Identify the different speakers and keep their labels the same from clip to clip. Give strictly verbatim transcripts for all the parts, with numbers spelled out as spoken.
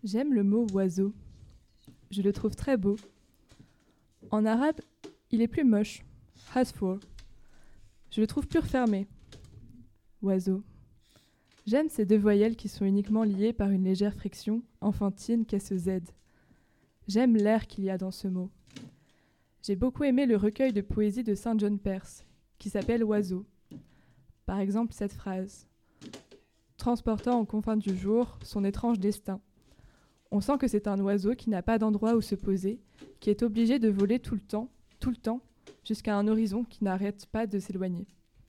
Speaker 1: J'aime le mot oiseau. Je le trouve très beau. En arabe, il est plus moche. Hasfour. Je le trouve plus refermé. Oiseau. J'aime ces deux voyelles qui sont uniquement liées par une légère friction, enfantine qu'est ce Z. J'aime l'air qu'il y a dans ce mot. J'ai beaucoup aimé le recueil de poésie de Saint John Perse, qui s'appelle Oiseau. Par exemple, cette phrase. Transportant aux confins du jour son étrange destin. On sent que c'est un oiseau qui n'a pas d'endroit où se poser, qui est obligé de voler tout le temps, tout le temps, jusqu'à un horizon qui n'arrête pas de s'éloigner.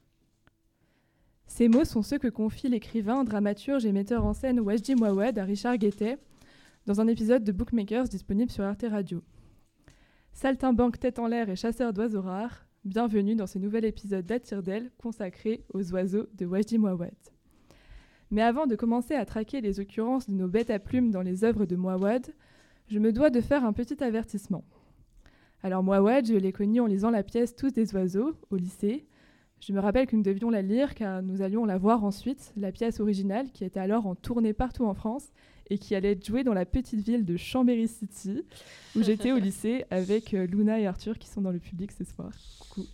Speaker 1: Ces mots sont ceux que confie l'écrivain, dramaturge et metteur en scène Wajdi Mouawad à Richard Guettet dans un épisode de Bookmakers disponible sur Arte Radio. Saltimbanque tête en l'air et chasseur d'oiseaux rares, bienvenue dans ce nouvel épisode d'Attire-d'Elle consacré aux oiseaux de Wajdi Mouawad. Mais avant de commencer à traquer les occurrences de nos bêtes à plumes dans les œuvres de Mouawad, je me dois de faire un petit avertissement. Alors Mouawad, je l'ai connu en lisant la pièce Tous des oiseaux au lycée. Je me rappelle que nous devions la lire car nous allions la voir ensuite, la pièce originale qui était alors en tournée partout en France et qui allait être jouée dans la petite ville de Chambéry City où j'étais au lycée avec Luna et Arthur qui sont dans le public ce soir. Coucou.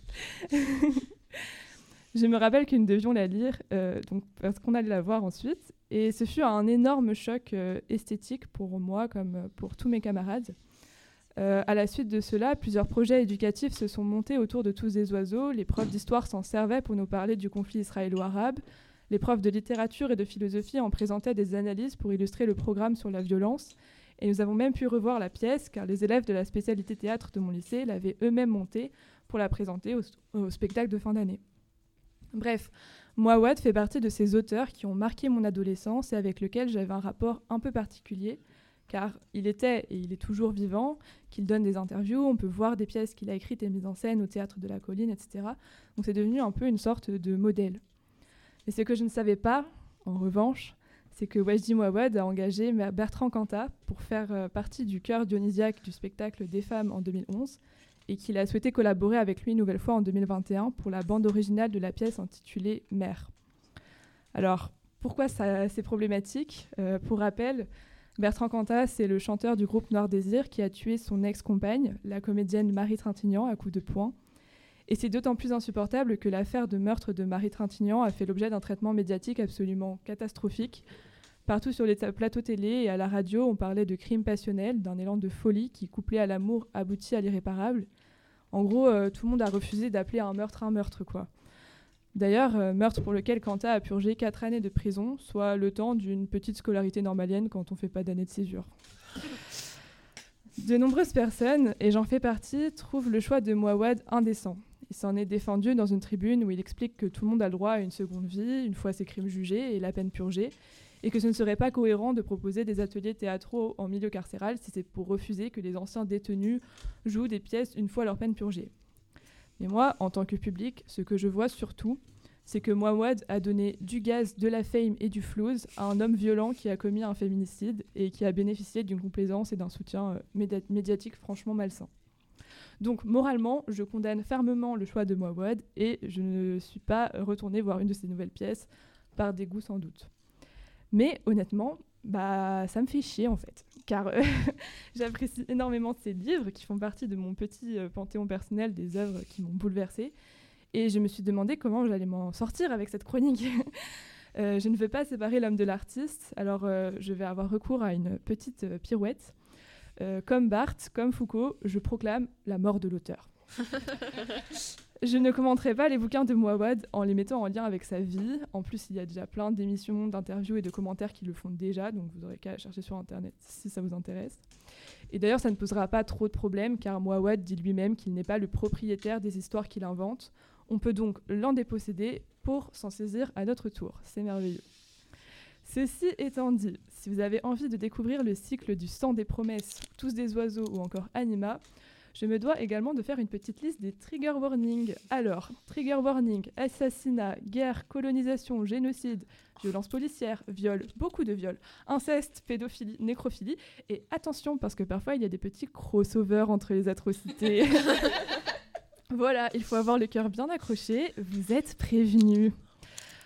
Speaker 1: Je me rappelle que nous devions la lire euh, donc, parce qu'on allait la voir ensuite et ce fut un énorme choc euh, esthétique pour moi comme pour tous mes camarades. Euh, à la suite de cela, plusieurs projets éducatifs se sont montés autour de Tous des oiseaux. Les profs d'histoire s'en servaient pour nous parler du conflit israélo-arabe. Les profs de littérature et de philosophie en présentaient des analyses pour illustrer le programme sur la violence. Et nous avons même pu revoir la pièce, car les élèves de la spécialité théâtre de mon lycée l'avaient eux-mêmes montée pour la présenter au, au spectacle de fin d'année. Bref, Mouawad fait partie de ces auteurs qui ont marqué mon adolescence et avec lesquels j'avais un rapport un peu particulier, car il était et il est toujours vivant, qu'il donne des interviews, on peut voir des pièces qu'il a écrites et mises en scène au Théâtre de la Colline, et cetera. Donc c'est devenu un peu une sorte de modèle. Mais ce que je ne savais pas, en revanche, c'est que Wajdi Mouawad a engagé Bertrand Cantat pour faire euh, partie du chœur dionysiaque du spectacle Des Femmes en deux mille onze et qu'il a souhaité collaborer avec lui une nouvelle fois en deux mille vingt et un pour la bande originale de la pièce intitulée « Mère ». Alors, pourquoi ça, c'est problématique ? euh, Pour rappel, Bertrand Cantat, c'est le chanteur du groupe Noir Désir qui a tué son ex-compagne, la comédienne Marie Trintignant, à coups de poing. Et c'est d'autant plus insupportable que l'affaire de meurtre de Marie Trintignant a fait l'objet d'un traitement médiatique absolument catastrophique. Partout sur les t- plateaux télé et à la radio, on parlait de crime passionnel, d'un élan de folie qui, couplé à l'amour, aboutit à l'irréparable. En gros, euh, tout le monde a refusé d'appeler un meurtre un meurtre, quoi. D'ailleurs, euh, meurtre pour lequel Cantat a purgé quatre années de prison, soit le temps d'une petite scolarité normalienne quand on ne fait pas d'année de césure. De nombreuses personnes, et j'en fais partie, trouvent le choix de Mouawad indécent. Il s'en est défendu dans une tribune où il explique que tout le monde a le droit à une seconde vie, une fois ses crimes jugés et la peine purgée, et que ce ne serait pas cohérent de proposer des ateliers théâtraux en milieu carcéral si c'est pour refuser que les anciens détenus jouent des pièces une fois leur peine purgée. Mais moi, en tant que public, ce que je vois surtout, c'est que Mouawad a donné du gaz, de la fame et du flouze à un homme violent qui a commis un féminicide et qui a bénéficié d'une complaisance et d'un soutien euh, médi- médiatique franchement malsain. Donc, moralement, je condamne fermement le choix de Mouawad et je ne suis pas retournée voir une de ses nouvelles pièces, par dégoût sans doute. Mais honnêtement, bah, ça me fait chier en fait, car euh, j'apprécie énormément ces livres qui font partie de mon petit euh, panthéon personnel des œuvres qui m'ont bouleversée. Et je me suis demandé comment j'allais m'en sortir avec cette chronique. euh, je ne veux pas séparer l'homme de l'artiste, alors euh, je vais avoir recours à une petite euh, pirouette. Euh, comme Barthes, comme Foucault, je proclame la mort de l'auteur. Je ne commenterai pas les bouquins de Mouawad en les mettant en lien avec sa vie. En plus, il y a déjà plein d'émissions, d'interviews et de commentaires qui le font déjà, donc vous n'aurez qu'à chercher sur Internet si ça vous intéresse. Et d'ailleurs, ça ne posera pas trop de problèmes, car Mouawad dit lui-même qu'il n'est pas le propriétaire des histoires qu'il invente. On peut donc l'en déposséder pour s'en saisir à notre tour. C'est merveilleux. Ceci étant dit, si vous avez envie de découvrir le cycle du sang des promesses, Tous des oiseaux ou encore Anima, je me dois également de faire une petite liste des trigger warnings. Alors, trigger warning, assassinat, guerre, colonisation, génocide, violence policière, viol, beaucoup de viols, inceste, pédophilie, nécrophilie. Et attention, parce que parfois il y a des petits crossovers entre les atrocités. Voilà, il faut avoir le cœur bien accroché, vous êtes prévenus.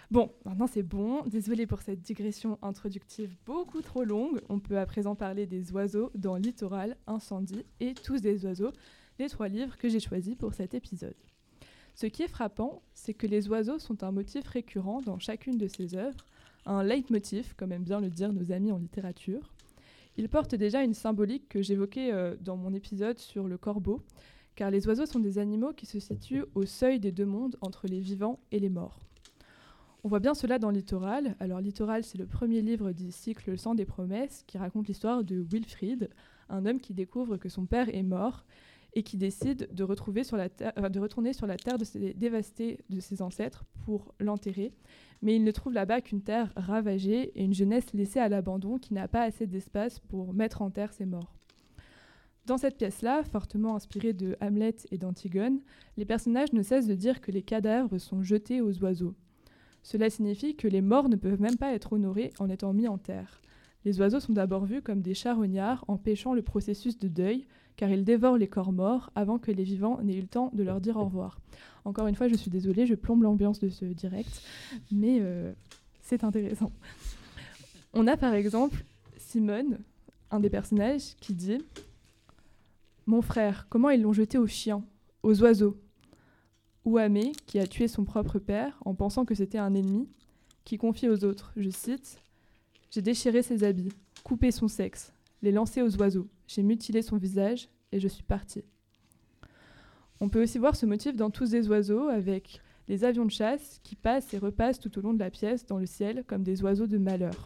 Speaker 1: Bon, maintenant c'est bon. Désolée pour cette digression introductive beaucoup trop longue. On peut à présent parler des oiseaux dans Littoral, Incendie et Tous des oiseaux, les trois livres que j'ai choisis pour cet épisode. Ce qui est frappant, c'est que les oiseaux sont un motif récurrent dans chacune de ces œuvres, un leitmotiv, comme aiment bien le dire nos amis en littérature. Ils portent déjà une symbolique que j'évoquais euh, dans mon épisode sur le corbeau, car les oiseaux sont des animaux qui se situent au seuil des deux mondes entre les vivants et les morts. On voit bien cela dans Littoral. Alors Littoral, c'est le premier livre du cycle Le sang des promesses qui raconte l'histoire de Wilfrid, un homme qui découvre que son père est mort et qui décide de, retrouver sur la ter- euh, de retourner sur la terre de ses, dévastée de ses ancêtres pour l'enterrer. Mais il ne trouve là-bas qu'une terre ravagée et une jeunesse laissée à l'abandon qui n'a pas assez d'espace pour mettre en terre ses morts. Dans cette pièce-là, fortement inspirée de Hamlet et d'Antigone, les personnages ne cessent de dire que les cadavres sont jetés aux oiseaux. Cela signifie que les morts ne peuvent même pas être honorés en étant mis en terre. Les oiseaux sont d'abord vus comme des charognards empêchant le processus de deuil, car ils dévorent les corps morts avant que les vivants n'aient eu le temps de leur dire au revoir. Encore une fois, je suis désolée, je plombe l'ambiance de ce direct, mais euh, c'est intéressant. On a par exemple Simone, un des personnages, qui dit « Mon frère, comment ils l'ont jeté aux chiens, aux oiseaux ?» Ou Amé, qui a tué son propre père en pensant que c'était un ennemi, qui confie aux autres, je cite, « J'ai déchiré ses habits, coupé son sexe, les lancé aux oiseaux, j'ai mutilé son visage et je suis parti. » On peut aussi voir ce motif dans Tous des oiseaux avec les avions de chasse qui passent et repassent tout au long de la pièce dans le ciel comme des oiseaux de malheur.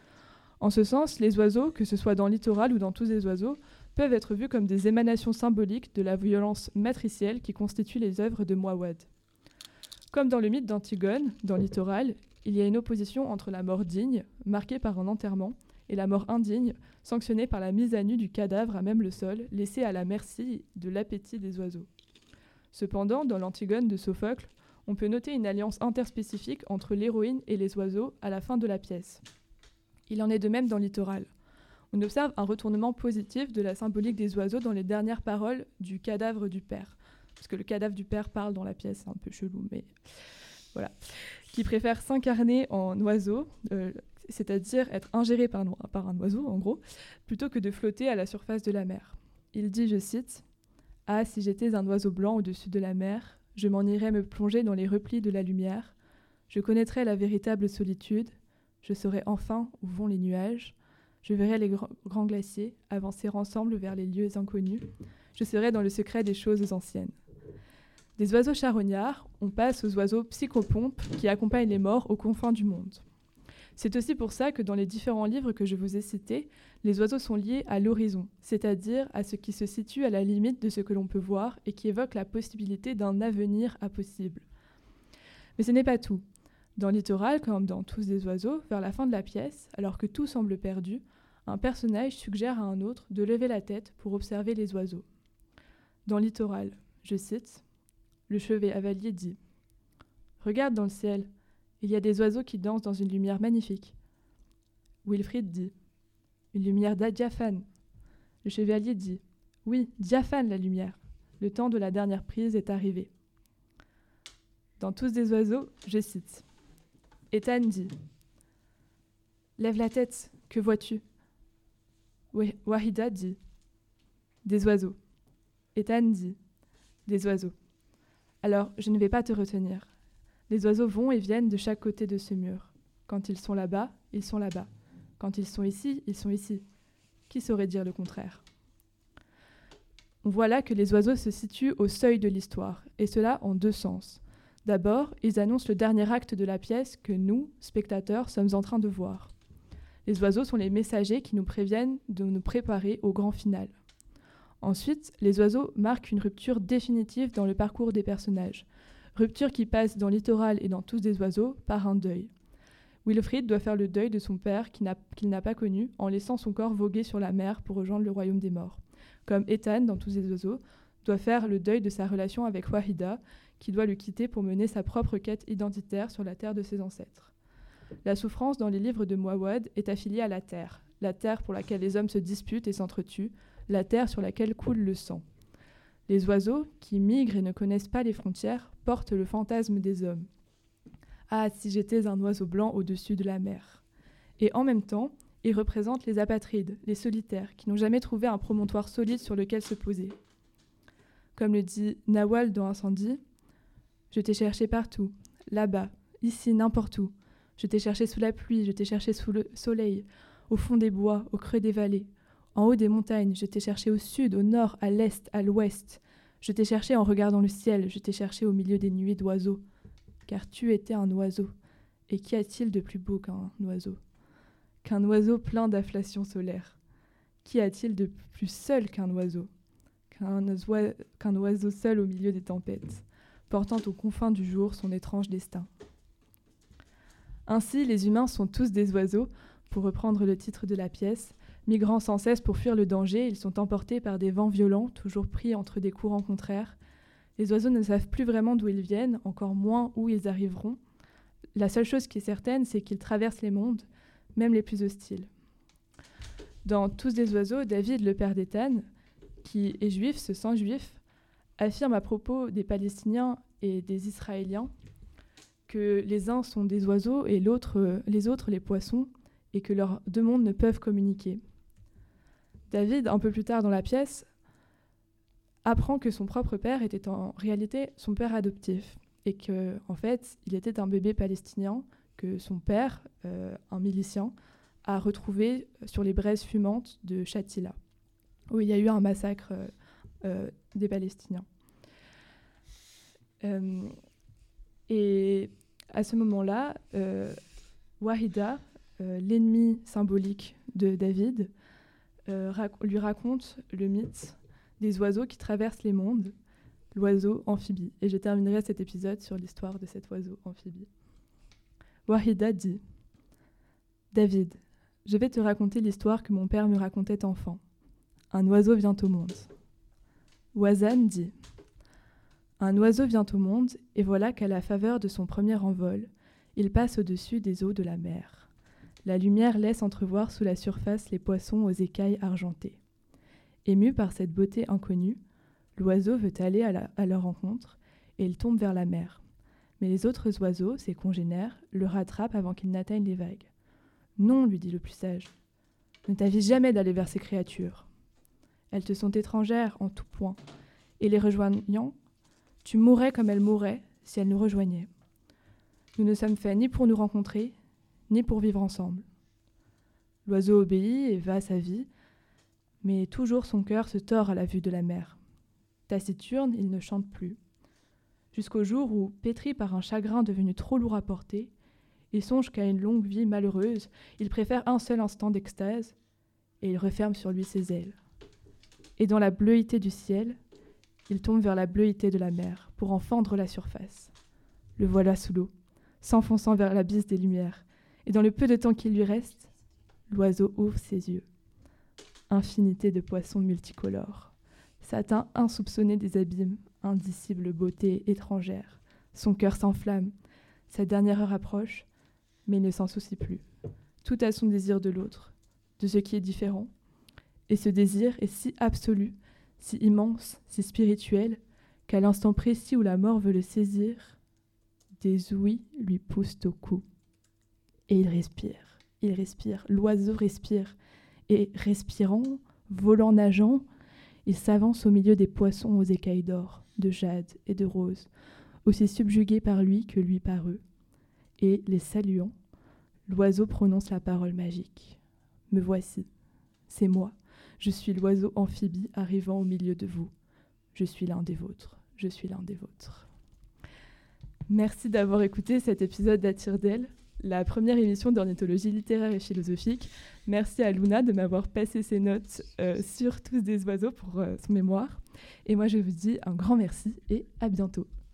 Speaker 1: En ce sens, les oiseaux, que ce soit dans Littoral ou dans Tous des oiseaux, peuvent être vus comme des émanations symboliques de la violence matricielle qui constitue les œuvres de Muawwad. Comme dans le mythe d'Antigone, dans Littoral, il y a une opposition entre la mort digne, marquée par un enterrement, et la mort indigne, sanctionnée par la mise à nu du cadavre à même le sol, laissé à la merci de l'appétit des oiseaux. Cependant, dans l'Antigone de Sophocle, on peut noter une alliance interspécifique entre l'héroïne et les oiseaux à la fin de la pièce. Il en est de même dans Littoral. On observe un retournement positif de la symbolique des oiseaux dans les dernières paroles du cadavre du père. Parce que le cadavre du père parle dans la pièce, c'est un peu chelou, mais voilà. Qui préfère s'incarner en oiseau, euh, c'est-à-dire être ingéré par, no- par un oiseau, en gros, plutôt que de flotter à la surface de la mer. Il dit, je cite, « Ah, si j'étais un oiseau blanc au-dessus de la mer, je m'en irais me plonger dans les replis de la lumière, je connaîtrais la véritable solitude, je saurais enfin où vont les nuages, je verrais les gr- grands glaciers avancer ensemble vers les lieux inconnus, je serais dans le secret des choses anciennes. » Des oiseaux charognards, on passe aux oiseaux psychopompes qui accompagnent les morts aux confins du monde. C'est aussi pour ça que dans les différents livres que je vous ai cités, les oiseaux sont liés à l'horizon, c'est-à-dire à ce qui se situe à la limite de ce que l'on peut voir et qui évoque la possibilité d'un avenir impossible. Mais ce n'est pas tout. Dans Littoral, comme dans Tous des oiseaux, vers la fin de la pièce, alors que tout semble perdu, un personnage suggère à un autre de lever la tête pour observer les oiseaux. Dans Littoral, je cite, le chevalier dit « Regarde dans le ciel, il y a des oiseaux qui dansent dans une lumière magnifique. » Wilfrid dit « Une lumière diaphane. » Le chevalier dit « Oui, diaphane la lumière. Le temps de la dernière prise est arrivé. » Dans Tous des oiseaux, je cite. Ethan dit « Lève la tête, que vois-tu » Wahida dit « Des oiseaux. » Ethan dit « Des oiseaux. » Alors, je ne vais pas te retenir. Les oiseaux vont et viennent de chaque côté de ce mur. Quand ils sont là-bas, ils sont là-bas. Quand ils sont ici, ils sont ici. Qui saurait dire le contraire ? On voit là que les oiseaux se situent au seuil de l'histoire, et cela en deux sens. D'abord, ils annoncent le dernier acte de la pièce que nous, spectateurs, sommes en train de voir. Les oiseaux sont les messagers qui nous préviennent de nous préparer au grand final. Ensuite, les oiseaux marquent une rupture définitive dans le parcours des personnages. Rupture qui passe dans Littoral et dans Tous des oiseaux par un deuil. Wilfrid doit faire le deuil de son père qu'il n'a, qu'il n'a pas connu en laissant son corps voguer sur la mer pour rejoindre le royaume des morts. Comme Ethan, dans Tous des oiseaux, doit faire le deuil de sa relation avec Wahida, qui doit le quitter pour mener sa propre quête identitaire sur la terre de ses ancêtres. La souffrance dans les livres de Muawwad est affiliée à la terre, la terre pour laquelle les hommes se disputent et s'entretuent, la terre sur laquelle coule le sang. Les oiseaux, qui migrent et ne connaissent pas les frontières, portent le fantasme des hommes. « Ah, si j'étais un oiseau blanc au-dessus de la mer !» Et en même temps, il représente les apatrides, les solitaires, qui n'ont jamais trouvé un promontoire solide sur lequel se poser. Comme le dit Nawal dans Incendie, « Je t'ai cherché partout, là-bas, ici, n'importe où. Je t'ai cherché sous la pluie, je t'ai cherché sous le soleil, au fond des bois, au creux des vallées, en haut des montagnes, je t'ai cherché au sud, au nord, à l'est, à l'ouest. Je t'ai cherché en regardant le ciel, je t'ai cherché au milieu des nuées d'oiseaux. Car tu étais un oiseau. Et qu'y a-t-il de plus beau qu'un oiseau ? Qu'un oiseau plein d'afflation solaire. Qu'y a-t-il de plus seul qu'un oiseau ? Qu'un oiseau, qu'un oiseau seul au milieu des tempêtes, portant aux confins du jour son étrange destin. Ainsi, les humains sont tous des oiseaux, pour reprendre le titre de la pièce. Migrant sans cesse pour fuir le danger, ils sont emportés par des vents violents, toujours pris entre des courants contraires. Les oiseaux ne savent plus vraiment d'où ils viennent, encore moins où ils arriveront. La seule chose qui est certaine, c'est qu'ils traversent les mondes, même les plus hostiles. Dans Tous des oiseaux, David, le père d'Ethan, qui est juif, se sent juif, affirme à propos des Palestiniens et des Israéliens que les uns sont des oiseaux et l'autre, les autres les poissons, et que leurs deux mondes ne peuvent communiquer. David, un peu plus tard dans la pièce, apprend que son propre père était en réalité son père adoptif et que, en fait, il était un bébé palestinien que son père, euh, un milicien, a retrouvé sur les braises fumantes de Shatila, où il y a eu un massacre euh, euh, des Palestiniens. Euh, et à ce moment-là, euh, Wahida, euh, l'ennemi symbolique de David, euh, rac- lui raconte le mythe des oiseaux qui traversent les mondes, l'oiseau amphibie. Et je terminerai cet épisode sur l'histoire de cet oiseau amphibie. Wahida dit « David, je vais te raconter l'histoire que mon père me racontait enfant. Un oiseau vient au monde. » Wazan dit « Un oiseau vient au monde, et voilà qu'à la faveur de son premier envol, il passe au-dessus des eaux de la mer. La lumière laisse entrevoir sous la surface les poissons aux écailles argentées. Ému par cette beauté inconnue, l'oiseau veut aller à, la, à leur rencontre, et il tombe vers la mer. Mais les autres oiseaux, ses congénères, le rattrapent avant qu'il n'atteigne les vagues. « Non, lui dit le plus sage, ne t'avise jamais d'aller vers ces créatures. Elles te sont étrangères en tout point, et les rejoignant, tu mourrais comme elles mourraient si elles nous rejoignaient. Nous ne sommes faits ni pour nous rencontrer, ni pour vivre ensemble. » L'oiseau obéit et va à sa vie, mais toujours son cœur se tord à la vue de la mer. Taciturne, il ne chante plus. Jusqu'au jour où, pétri par un chagrin devenu trop lourd à porter, il songe qu'à une longue vie malheureuse, il préfère un seul instant d'extase, et il referme sur lui ses ailes. Et dans la bleuité du ciel, il tombe vers la bleuité de la mer, pour en fendre la surface. Le voilà sous l'eau, s'enfonçant vers l'abysse des lumières, et dans le peu de temps qu'il lui reste, l'oiseau ouvre ses yeux. Infinité de poissons multicolores, satin insoupçonné des abîmes, indicible beauté étrangère. Son cœur s'enflamme, sa dernière heure approche, mais il ne s'en soucie plus. Tout a son désir de l'autre, de ce qui est différent, et ce désir est si absolu, si immense, si spirituel, qu'à l'instant précis où la mort veut le saisir, des ouïes lui poussent au cou. Et il respire, il respire, l'oiseau respire, et respirant, volant, nageant, il s'avance au milieu des poissons aux écailles d'or, de jade et de rose, aussi subjugués par lui que lui par eux. Et, les saluant, l'oiseau prononce la parole magique. « Me voici, c'est moi, je suis l'oiseau amphibie arrivant au milieu de vous. Je suis l'un des vôtres, je suis l'un des vôtres. » Merci d'avoir écouté cet épisode d'À-Tire-d'Aile, la première émission d'ornithologie littéraire et philosophique. Merci à Luna de m'avoir passé ses notes euh, sur Tous des oiseaux pour euh, son mémoire. Et moi, je vous dis un grand merci et à bientôt.